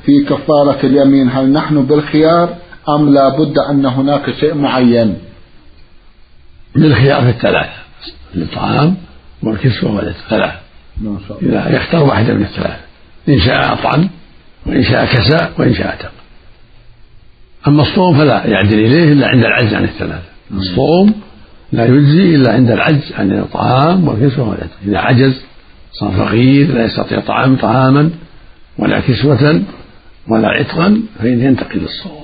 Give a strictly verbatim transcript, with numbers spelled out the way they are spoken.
في كفارة اليمين هل نحن بالخيار أم لا بد أن هناك شيء معين؟ بالخيار في الثلاثة، الطعام والكسوة والثلاثة، إذا يختار واحدة من الثلاثة، إن شاء أطعم وإن شاء كسى وإن شاء أتق. أما الصوم فلا يعدل إليه إلا عند العجز عن الثلاثة. الصوم لا يجزي إلا عند العجز عن الطعام والكسوة والعتق. إذا عجز صار فقير لا يستطيع طعام طعاما ولا كسوة ولا عتقا فإنه ينتقل للصوم.